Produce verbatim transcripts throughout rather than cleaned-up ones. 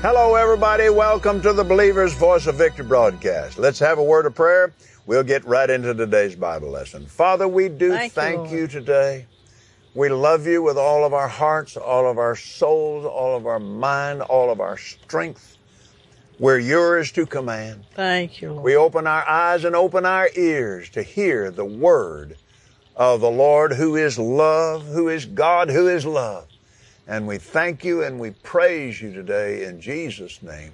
Hello, everybody. Welcome to the Believer's Voice of Victory broadcast. Let's have a word of prayer. We'll get right into today's Bible lesson. Father, we do thank, thank you, you today. We love you with all of our hearts, all of our souls, all of our mind, all of our strength. We're yours to command. Thank you, Lord. We open our eyes and open our ears to hear the word of the Lord, who is love, who is God, who is love. And we thank you and we praise you today in Jesus' name.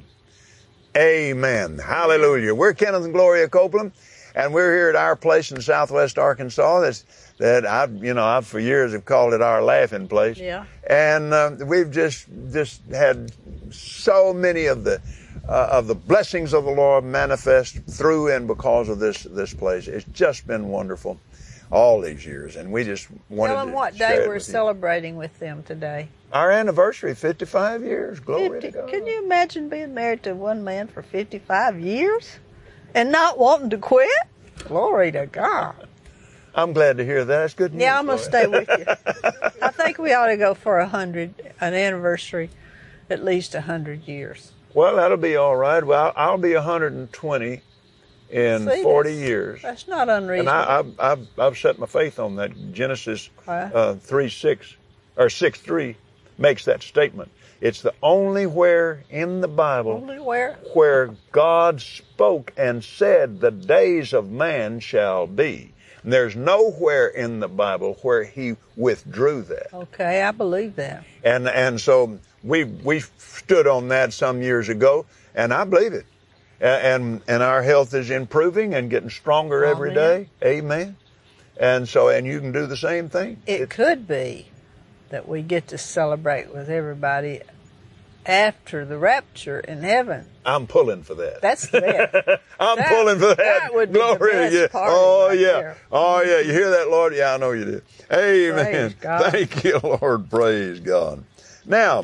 Amen. Hallelujah. We're Kenneth and Gloria Copeland, and we're here at our place in Southwest Arkansas. That's, that I, you know, I for years have called it our laughing place. Yeah. And uh, we've just just had so many of the uh, of the blessings of the Lord manifest through and because of this this place. It's just been wonderful all these years, and we just wanted Tell them to what share day it we're with you. celebrating with them today. Our anniversary, fifty-five years. Glory fifty, to God. Can you imagine being married to one man for fifty-five years and not wanting to quit? Glory to God. I'm glad to hear that. That's good news. Yeah, I'm going to stay with you. I think we ought to go for a hundred, an anniversary, at least a hundred years. Well, that'll be all right. Well, I'll be one hundred twenty in See, forty that's, years. That's not unreasonable. And I, I've, I've, I've set my faith on that. Genesis Huh? uh, three six or six three makes that statement. It's the only where in the Bible Only where? where God spoke and said, the days of man shall be. And there's nowhere in the Bible where he withdrew that. Okay, I believe that. And and so we we stood on that some years ago, and I believe it. And and our health is improving and getting stronger every day. Amen. And so, and you can do the same thing. It, it could be that we get to celebrate with everybody after the rapture in heaven. I'm pulling for that. That's the I'm that, pulling for that. That would be Glory the best to you. party Oh right yeah. there. Oh yeah. You hear that, Lord? Yeah, I know you did. Amen. Praise God. Thank you, Lord. Praise God. Now,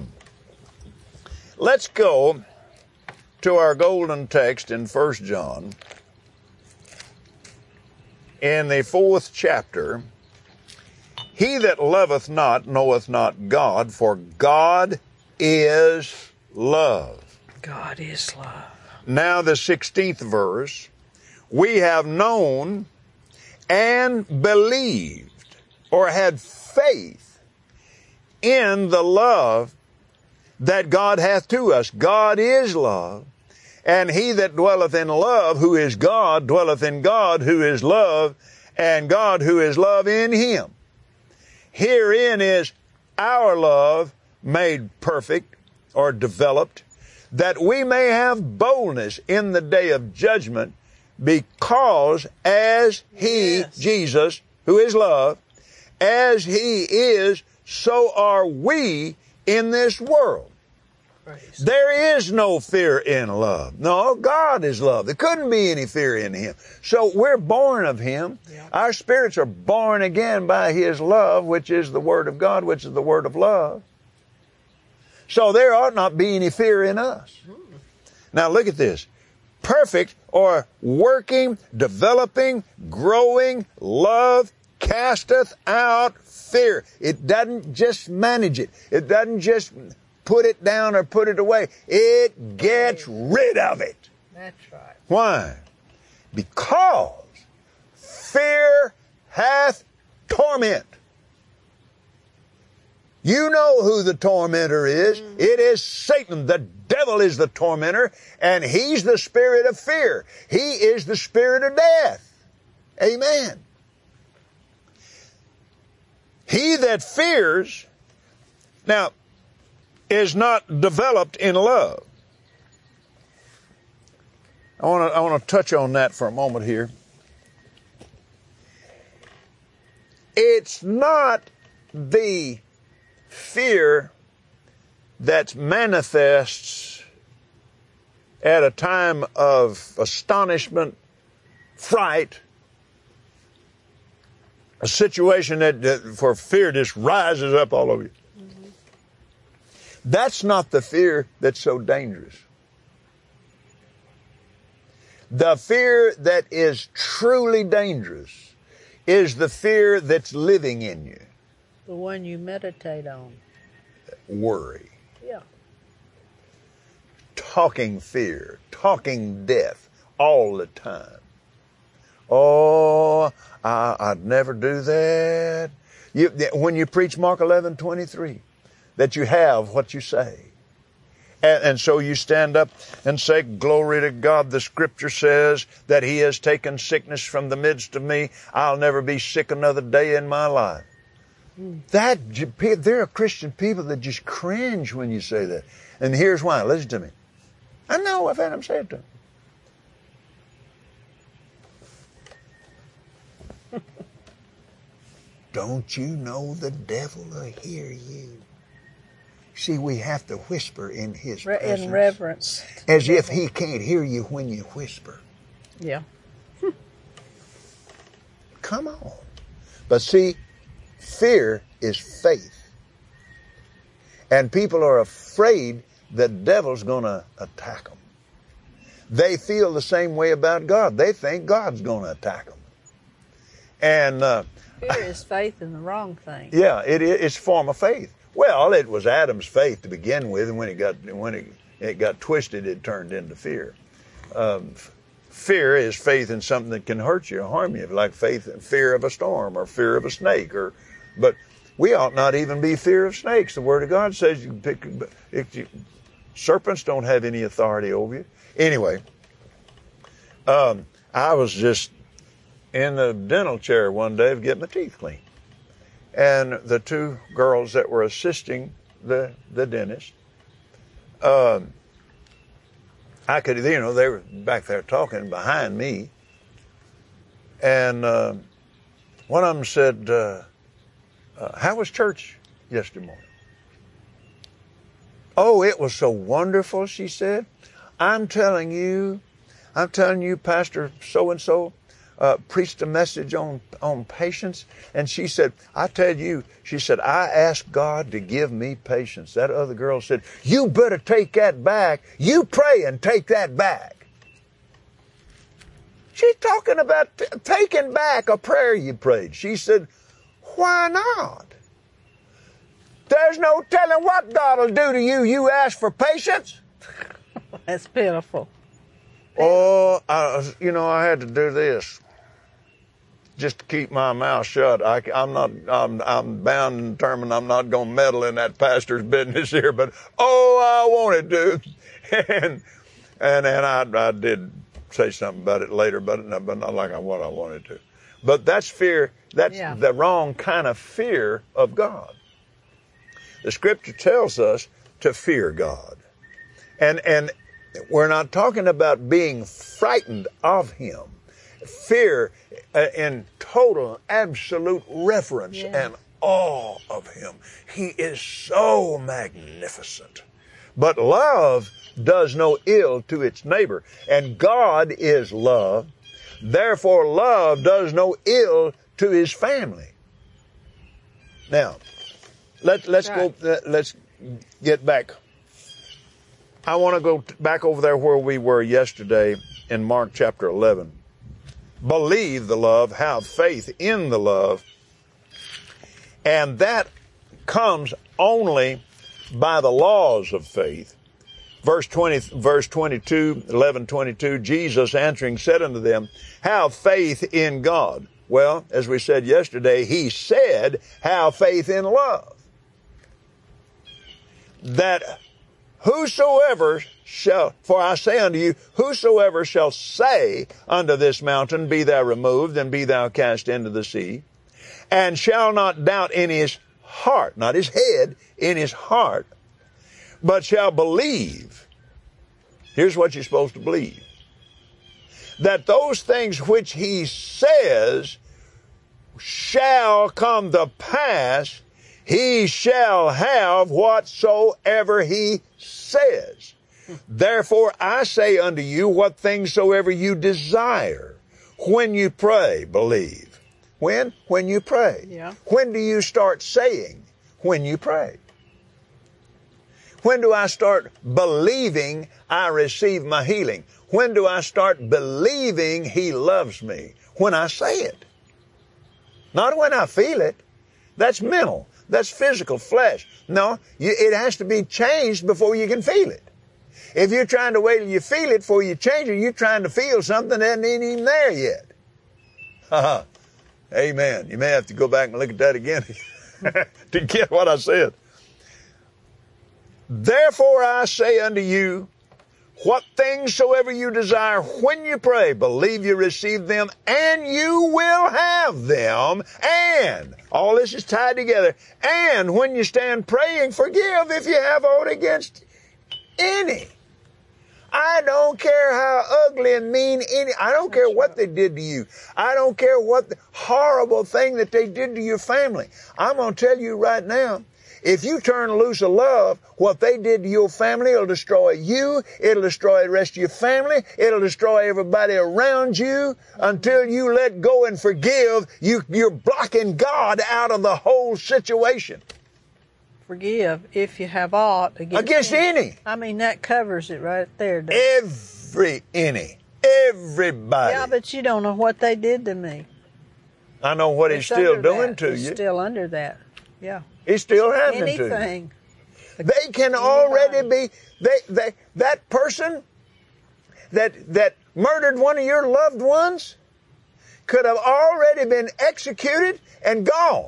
let's go to our golden text in First John, in the fourth chapter. He that loveth not knoweth not God, for God is love. God is love. Now the sixteenth verse, we have known and believed or had faith in the love that God hath to us. God is love, and he that dwelleth in love, who is God, dwelleth in God, who is love, and God, who is love, in him. Herein is our love made perfect or developed, that we may have boldness in the day of judgment, because as he, Yes. Jesus, who is love, as he is, so are we in this world. Praise. There is no fear in love. No, God is love. There couldn't be any fear in him. So we're born of him. Yeah. Our spirits are born again by his love, which is the word of God, which is the word of love. So there ought not be any fear in us. Now look at this. Perfect or working, developing, growing love casteth out fear. It doesn't just manage it. It doesn't just put it down or put it away. It gets rid of it. That's right. Why? Because fear hath torment. You know who the tormentor is. Mm-hmm. It is Satan. The devil is the tormentor, and he's the spirit of fear. He is the spirit of death. Amen. He that fears, now, is not developed in love. I want to I want to touch on that for a moment here. It's not the fear that manifests at a time of astonishment, fright, a situation that, that for fear just rises up all over you. Mm-hmm. That's not the fear that's so dangerous. The fear that is truly dangerous is the fear that's living in you. The one you meditate on. Worry. Yeah. talking fear, talking death all the time. Oh, I, I'd never do that. You, when you preach Mark eleven twenty-three, that you have what you say. And, and so you stand up and say, glory to God. The scripture says that he has taken sickness from the midst of me. I'll never be sick another day in my life. Mm. That, there are Christian people that just cringe when you say that. And here's why. Listen to me. I know, I've had them say it to them. Don't you know the devil will hear you? See, we have to whisper in his Re- presence. In reverence. As if he can't hear you when you whisper. Yeah. Come on. But see, fear is faith. And people are afraid that the devil's going to attack them. They feel the same way about God. They think God's going to attack them. And uh, fear is faith in the wrong thing. Yeah, it is. It's a form of faith. Well, it was Adam's faith to begin with, and when it got when it, it got twisted, it turned into fear. Um, fear is faith in something that can hurt you or harm you, like faith in fear of a storm or fear of a snake. Or, but we ought not even be fear of snakes. The Word of God says you can pick. If you, serpents don't have any authority over you. Anyway, um, I was just in the dental chair one day to get my teeth cleaned. And the two girls that were assisting the, the dentist, um, I could, you know, they were back there talking behind me. And uh, one of them said, uh, uh, how was church yesterday morning? Oh, it was so wonderful, she said. I'm telling you, I'm telling you, Pastor so-and-so, Uh, preached a message on, on patience. And she said, I tell you, she said, I asked God to give me patience. That other girl said, you better take that back. You pray and take that back. She's talking about t- taking back a prayer you prayed. She said, why not? There's no telling what God will do to you. You ask for patience. That's pitiful. Oh, I, you know, I had to do this just to keep my mouth shut. I, I'm not, I'm, I'm bound and determined I'm not going to meddle in that pastor's business here, but oh, I wanted to. and, and, and I, I did say something about it later, but, but not like what I wanted to. But that's fear. That's yeah. the wrong kind of fear of God. The scripture tells us to fear God. And, and we're not talking about being frightened of him. Fear uh, in total, absolute reverence yeah. and awe of him. He is so magnificent. But love does no ill to its neighbor. And God is love. Therefore, love does no ill to his family. Now, let, let's right. go, let's get back. I want to go back over there where we were yesterday in Mark chapter eleven. Believe the love, have faith in the love. And that comes only by the laws of faith. Verse twenty, verse twenty-two, eleven twenty-two, Jesus answering said unto them, have faith in God. Well, as we said yesterday, he said, have faith in love. That whosoever shall, for I say unto you, whosoever shall say unto this mountain, be thou removed, and be thou cast into the sea, and shall not doubt in his heart, not his head, in his heart, but shall believe. Here's what you're supposed to believe. That those things which he says shall come to pass, he shall have whatsoever he says. Therefore I say unto you, what things soever you desire, when you pray, believe. When? When you pray. Yeah. When do you start saying? When you pray. When do I start believing I receive my healing? When do I start believing he loves me? When I say it. Not when I feel it. That's mental. That's physical, flesh. No, you, it has to be changed before you can feel it. If you're trying to wait till you feel it before you change it, you're trying to feel something that ain't even there yet. Uh-huh. Amen. You may have to go back and look at that again to get what I said. Therefore I say unto you, what things soever you desire when you pray, believe you receive them, and you will have them. And, all this is tied together, and when you stand praying, forgive if you have aught against any. I don't care how ugly and mean any, I don't care what they did to you. I don't care what the horrible thing that they did to your family. I'm going to tell you right now, if you turn loose of love, what they did to your family will destroy you. It'll destroy the rest of your family. It'll destroy everybody around you. Until you let go and forgive, you, you're blocking God out of the whole situation. Forgive if you have aught against, against any. any. I mean, that covers it right there. Every any. Everybody. Yeah, but you don't know what they did to me. I know what it's he's still doing that. to it's you. It's still under that. Yeah. He's still happening Anything. to you. They can Anybody. already be, they, they, that person that, that murdered one of your loved ones could have already been executed and gone.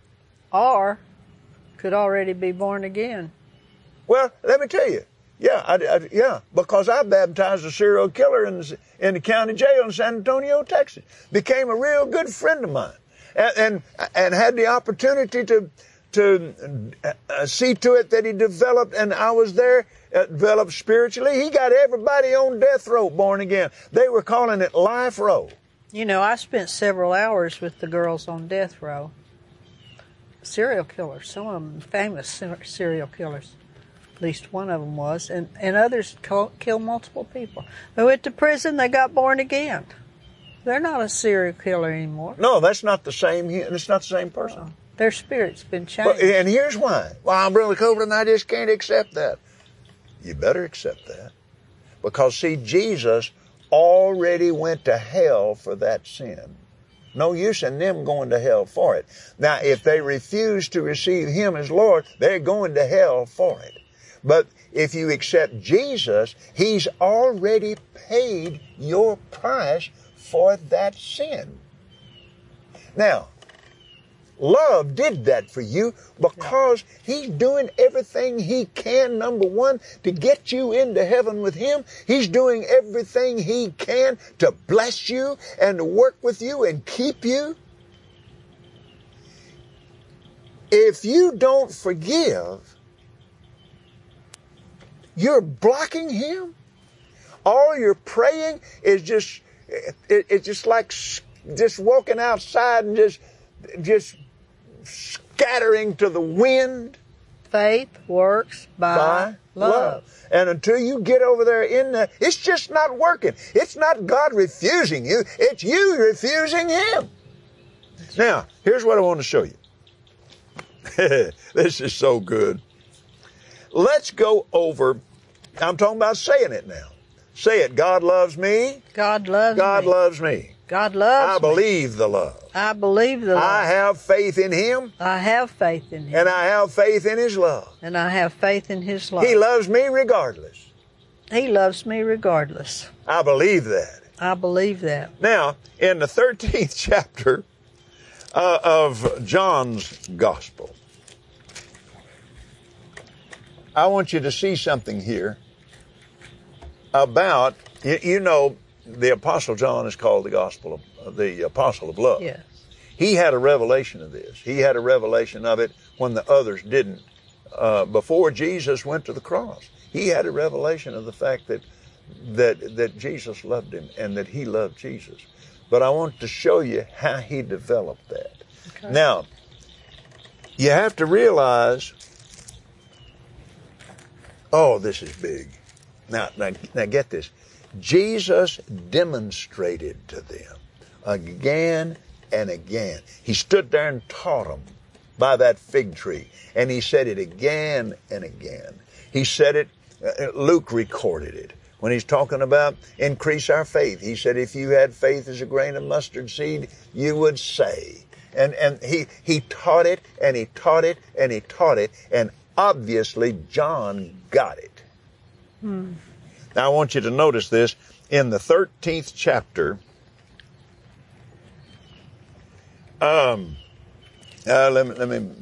Or could already be born again. Well, let me tell you. Yeah, I, I, yeah, because I baptized a serial killer in, in the county jail in San Antonio, Texas. Became a real good friend of mine. And, and, and had the opportunity to, to uh, see to it that he developed, and I was there, uh, developed spiritually. He got everybody on death row born again. They were calling it life row. You know, I spent several hours with the girls on death row. Serial killers, some of them famous serial killers. At least one of them was, and, and others killed multiple people. They went to prison, they got born again. They're not a serial killer anymore. No, that's not the same, it's not the same person. Uh, their spirit's been changed. But, and here's why. Well, Brother Copeland, I just can't accept that. You better accept that. Because, see, Jesus already went to hell for that sin. No use in them going to hell for it. Now, if they refuse to receive Him as Lord, they're going to hell for it. But if you accept Jesus, He's already paid your price for that sin. Now, love did that for you because He's doing everything He can, number one, to get you into heaven with Him. He's doing everything He can to bless you and to work with you and keep you. If you don't forgive, you're blocking Him. All you're praying is just, it, it's just like just walking outside and just, just scattering to the wind. Faith works by, by love. love. And until you get over there in the, it's just not working. It's not God refusing you. It's you refusing Him. Now, here's what I want to show you. This is so good. Let's go over, I'm talking about saying it now. Say it. God loves me. God loves God me. loves me. God loves I me. believe the love. I believe the love. I have faith in Him. I have faith in Him. And I have faith in His love. And I have faith in His love. He loves me regardless. He loves me regardless. I believe that. I believe that. Now, in the thirteenth chapter uh, of John's Gospel, I want you to see something here about, you, you know, the Apostle John is called the Gospel of, the Apostle of Love. Yes. He had a revelation of this. He had a revelation of it when the others didn't. Uh, before Jesus went to the cross, he had a revelation of the fact that that that Jesus loved him and that he loved Jesus. But I want to show you how he developed that. Okay. Now, you have to realize, oh, this is big. Now, now, now get this. Jesus demonstrated to them again and again. He stood there and taught them by that fig tree. And he said it again and again. He said it, uh, Luke recorded it. When he's talking about increase our faith, he said, if you had faith as a grain of mustard seed, you would say. And, and he, he taught it and he taught it and he taught it. And obviously John got it. Hmm. Now I want you to notice this in the thirteenth chapter. Um, uh, let me let me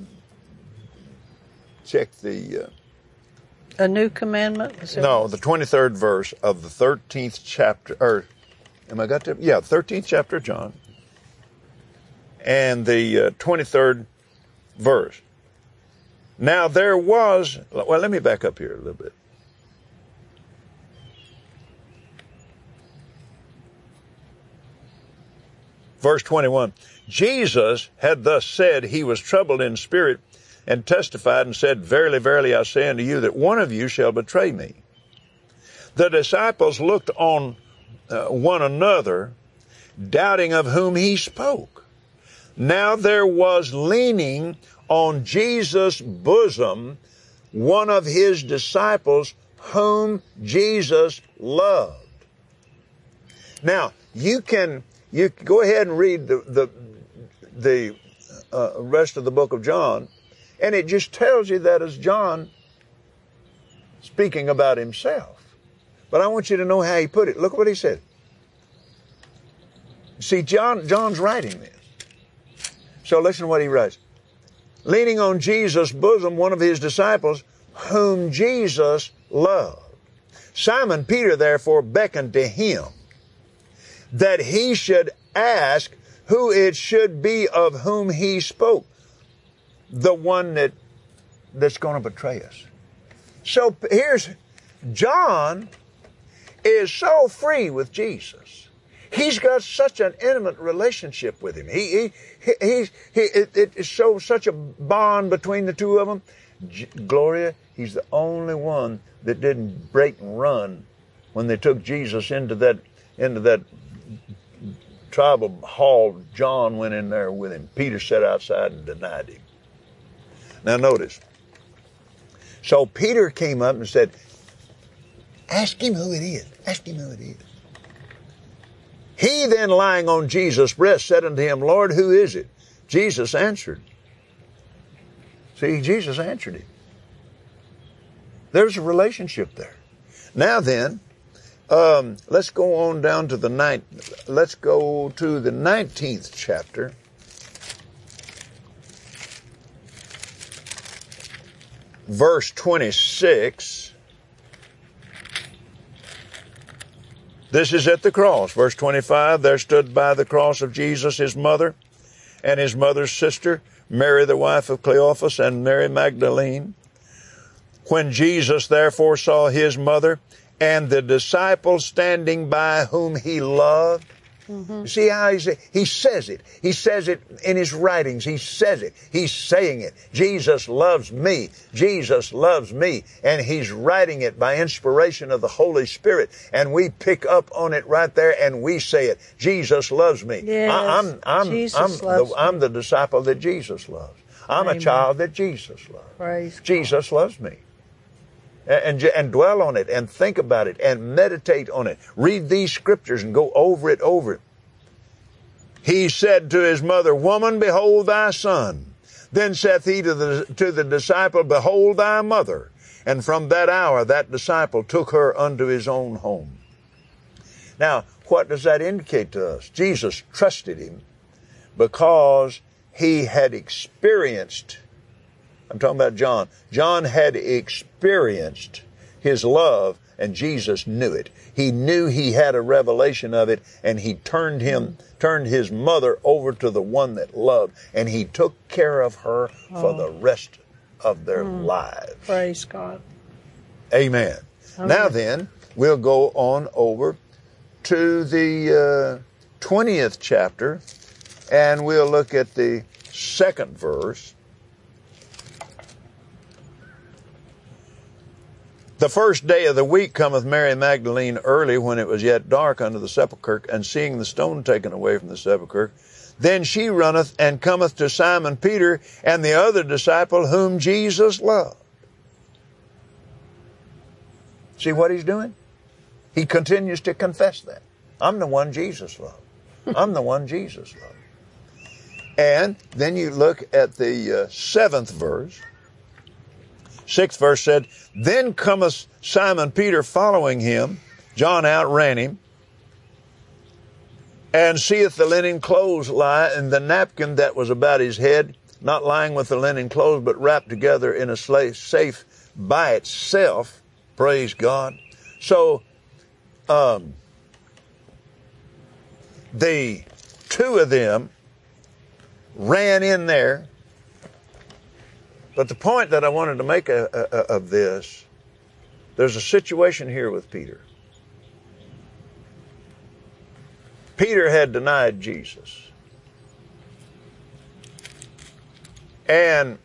check the. Uh, A new commandment? Is that no, what- the twenty-third verse of the thirteenth chapter. Or, am I got to? Yeah, thirteenth chapter of John, and the uh, twenty-third verse. Now there was. Well, let me back up here a little bit. Verse twenty-one, Jesus had thus said he was troubled in spirit and testified and said, verily, verily, I say unto you that one of you shall betray me. The disciples looked on uh, one another, doubting of whom he spoke. Now there was leaning on Jesus' bosom one of his disciples whom Jesus loved. Now, you can... You go ahead and read the the, the uh, rest of the book of John, and it just tells you that as John speaking about himself. But I want you to know how he put it. Look what he said. See, John John's writing this. So listen to what he writes. Leaning on Jesus' bosom, one of his disciples, whom Jesus loved. Simon Peter, therefore, beckoned to him, that he should ask who it should be of whom he spoke, the one that that's going to betray us. So here's John is so free with Jesus. He's got such an intimate relationship with him. He he he, he it, it shows such a bond between the two of them. G- Gloria, he's the only one that didn't break and run when they took Jesus into that into that tribal hall. John went in there with him. Peter sat outside and denied him. Now notice. So Peter came up and said, ask him who it is. Ask him who it is. He then, lying on Jesus' breast, said unto him, Lord, who is it? Jesus answered. See, Jesus answered him. There's a relationship there. Now then, Um, let's go on down to the ninth. Let's go to the nineteenth chapter. Verse twenty-six. This is at the cross. Verse twenty-five, there stood by the cross of Jesus his mother and his mother's sister, Mary the wife of Cleophas and Mary Magdalene. When Jesus therefore saw his mother and the disciple standing by whom he loved. Mm-hmm. See how he, say, he says it. He says it in his writings. He says it. He's saying it. Jesus loves me. Jesus loves me. And he's writing it by inspiration of the Holy Spirit. And we pick up on it right there and we say it. Jesus loves me. Yes, I, I'm, I'm, Jesus I'm, loves the, I'm the disciple that Jesus loves. I'm Amen. A child that Jesus loves. Praise Jesus God. Loves me. And, and dwell on it and think about it and meditate on it. Read these scriptures and go over it, over it. He said to his mother, Woman, behold thy son. Then saith he to the, to the disciple, Behold thy mother. And from that hour that disciple took her unto his own home. Now, what does that indicate to us? Jesus trusted him because he had experienced I'm talking about John. John had experienced his love, and Jesus knew it. He knew he had a revelation of it, and he turned him, turned his mother over to the one that loved, and he took care of her oh. for the rest of their mm. lives. Praise God. Amen. Amen. Now then, we'll go on over to the uh, twentieth chapter, and we'll look at the second verse. The first day of the week cometh Mary Magdalene early, when it was yet dark, unto the sepulchre, and seeing the stone taken away from the sepulchre, then she runneth and cometh to Simon Peter and the other disciple whom Jesus loved. See what he's doing? He continues to confess that. I'm the one Jesus loved. I'm the one Jesus loved. And then you look at the uh, seventh verse. Sixth verse said, Then cometh Simon Peter following him. John outran him. And seeth the linen clothes lie, and the napkin that was about his head, not lying with the linen clothes, but wrapped together in a safe by itself. Praise God. So, um, the two of them ran in there. But the point that I wanted to make a, a, a, of this, there's a situation here with Peter. Peter had denied Jesus. And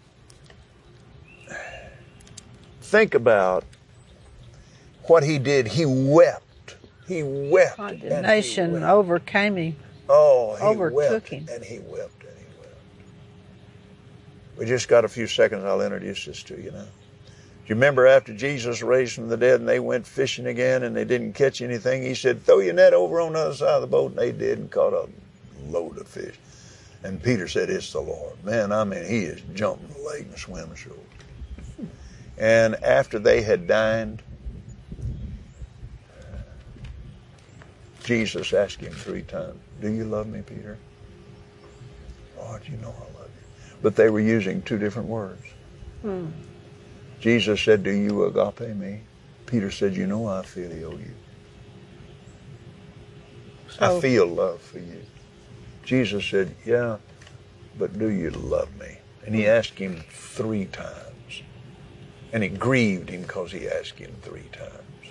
think about what he did. He wept. He wept. Condemnation and he wept. overcame him. Oh, he overtook wept. him. And he wept and he wept. We just got a few seconds. I'll introduce this to you now. Do you remember after Jesus raised from the dead and they went fishing again and they didn't catch anything? He said, throw your net over on the other side of the boat. And they did and caught a load of fish. And Peter said, it's the Lord. Man, I mean, he is jumping the lake and swimming ashore. And after they had dined, Jesus asked him three times, do you love me, Peter? Lord, you know I love you. But they were using two different words. Hmm. Jesus said, do you agape me? Peter said, you know I feel you. So, I feel love for you. Jesus said, yeah, but do you love me? And he asked him three times. And it grieved him because he asked him three times.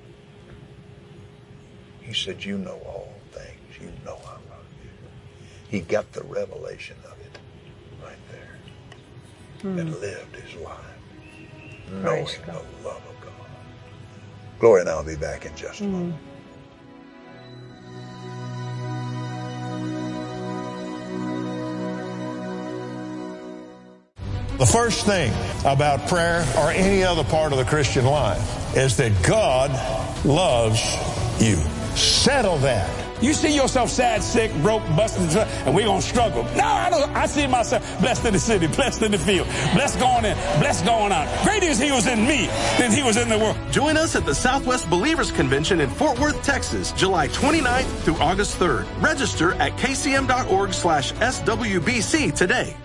He said, you know all things. You know I love you. He got the revelation of it right there. Hmm. And lived his life. Knowing the love of God. Gloria and I will be back in just a mm. moment. The first thing about prayer or any other part of the Christian life is that God loves you. Settle that. You see yourself sad, sick, broke, busted, and we're going to struggle. No, I don't. I see myself blessed in the city, blessed in the field, blessed going in, blessed going out. Greater is he was in me than he was in the world. Join us at the Southwest Believers Convention in Fort Worth, Texas, July twenty-ninth through August third. Register at kcm.org slash SWBC today.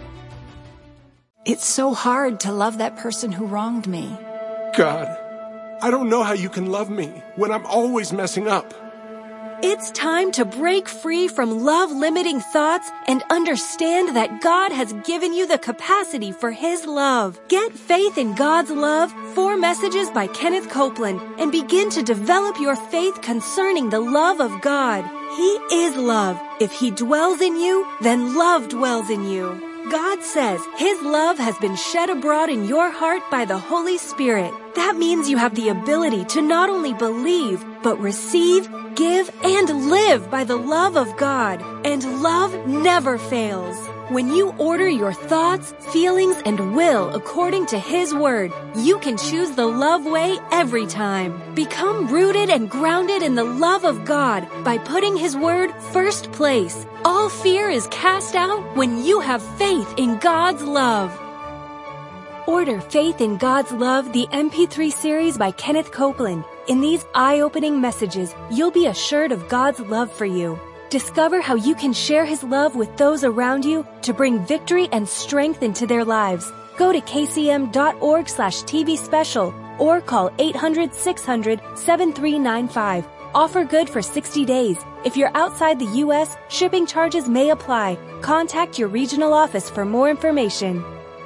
It's so hard to love that person who wronged me. God, I don't know how you can love me when I'm always messing up. It's time to break free from love-limiting thoughts and understand that God has given you the capacity for His love. Get Faith in God's Love, four messages by Kenneth Copeland, and begin to develop your faith concerning the love of God. He is love. If He dwells in you, then love dwells in you. God says His love has been shed abroad in your heart by the Holy Spirit. That means you have the ability to not only believe, but receive, give, and live by the love of God. And love never fails. When you order your thoughts, feelings, and will according to His Word, you can choose the love way every time. Become rooted and grounded in the love of God by putting His Word first place. All fear is cast out when you have faith in God's love. Order Faith in God's Love, the M P three series by Kenneth Copeland. In these eye-opening messages, you'll be assured of God's love for you. Discover how you can share His love with those around you to bring victory and strength into their lives. Go to kcm.org slash TV special or call eight hundred, six hundred, seven three nine five. Offer good for sixty days. If you're outside the U S, shipping charges may apply. Contact your regional office for more information.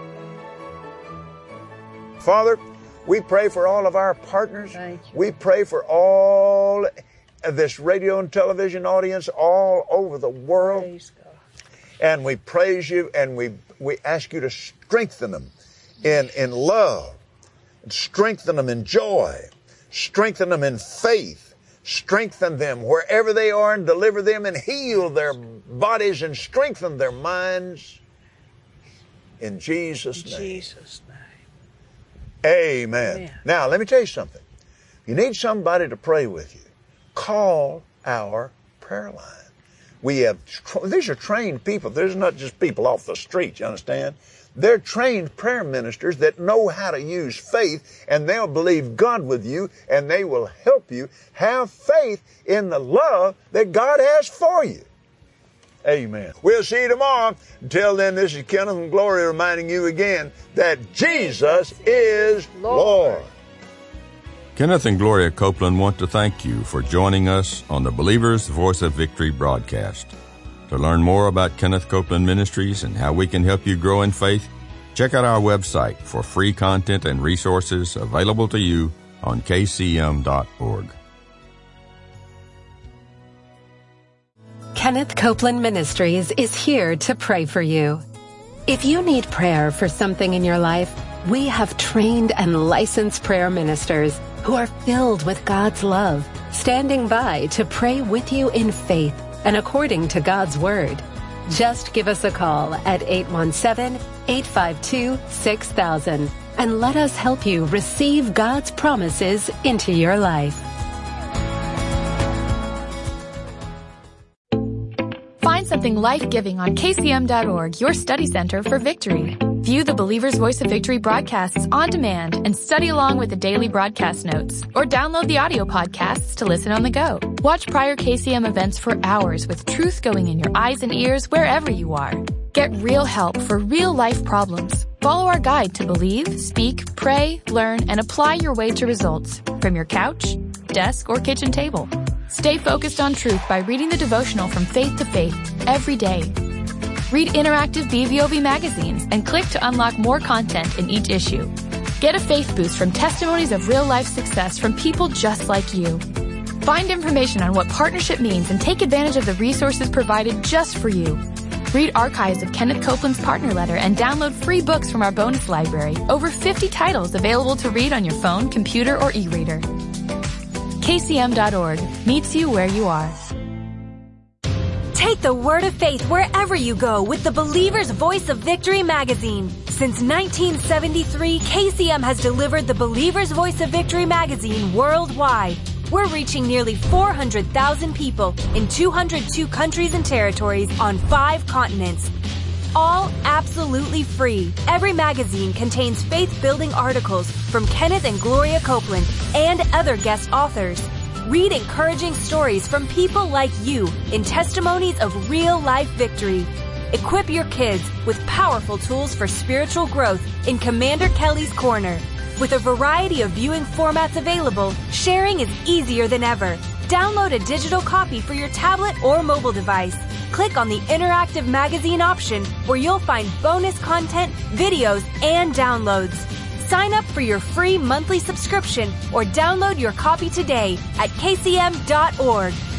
Father, we pray for all of our partners. We pray for all of this radio and television audience all over the world. And we praise you and we we ask you to strengthen them in, in love, strengthen them in joy, strengthen them in faith, strengthen them wherever they are and deliver them and heal their bodies and strengthen their minds. In Jesus' name. Jesus' name. Amen. Amen. Now, let me tell you something. If you need somebody to pray with you, call our prayer line. We have, these are trained people. These are not just people off the street, you understand? They're trained prayer ministers that know how to use faith, and they'll believe God with you, and they will help you have faith in the love that God has for you. Amen. We'll see you tomorrow. Until then, this is Kenneth and Gloria reminding you again that Jesus is Lord. Lord. Kenneth and Gloria Copeland want to thank you for joining us on the Believer's Voice of Victory broadcast. To learn more about Kenneth Copeland Ministries and how we can help you grow in faith, check out our website for free content and resources available to you on K C M dot org. Kenneth Copeland Ministries is here to pray for you. If you need prayer for something in your life, we have trained and licensed prayer ministers who are filled with God's love, standing by to pray with you in faith and according to God's Word. Just give us a call at eight one seven, eight five two, six thousand and let us help you receive God's promises into your life. Find something life-giving on K C M dot org, your study center for victory. View the Believer's Voice of Victory broadcasts on demand and study along with the daily broadcast notes, or download the audio podcasts to listen on the go. Watch prior K C M events for hours with truth going in your eyes and ears wherever you are. Get real help for real-life problems. Follow our guide to believe, speak, pray, learn, and apply your way to results from your couch, desk, or kitchen table. Stay focused on truth by reading the devotional From Faith to Faith every day. Read interactive B V O V magazines and click to unlock more content in each issue. Get a faith boost from testimonies of real-life success from people just like you. Find information on what partnership means and take advantage of the resources provided just for you. Read archives of Kenneth Copeland's partner letter and download free books from our bonus library. Over fifty titles available to read on your phone, computer, or e-reader. K C M dot org meets you where you are. Take the word of faith wherever you go with the Believer's Voice of Victory magazine. Since nineteen seventy-three, K C M has delivered the Believer's Voice of Victory magazine worldwide. We're reaching nearly four hundred thousand people in two hundred two countries and territories on five continents. All absolutely free. Every magazine contains faith-building articles from Kenneth and Gloria Copeland and other guest authors. Read encouraging stories from people like you in testimonies of real-life victory. Equip your kids with powerful tools for spiritual growth in Commander Kelly's Corner. With a variety of viewing formats available, sharing is easier than ever. Download a digital copy for your tablet or mobile device. Click on the interactive magazine option where you'll find bonus content, videos, and downloads. Sign up for your free monthly subscription or download your copy today at K C M dot org.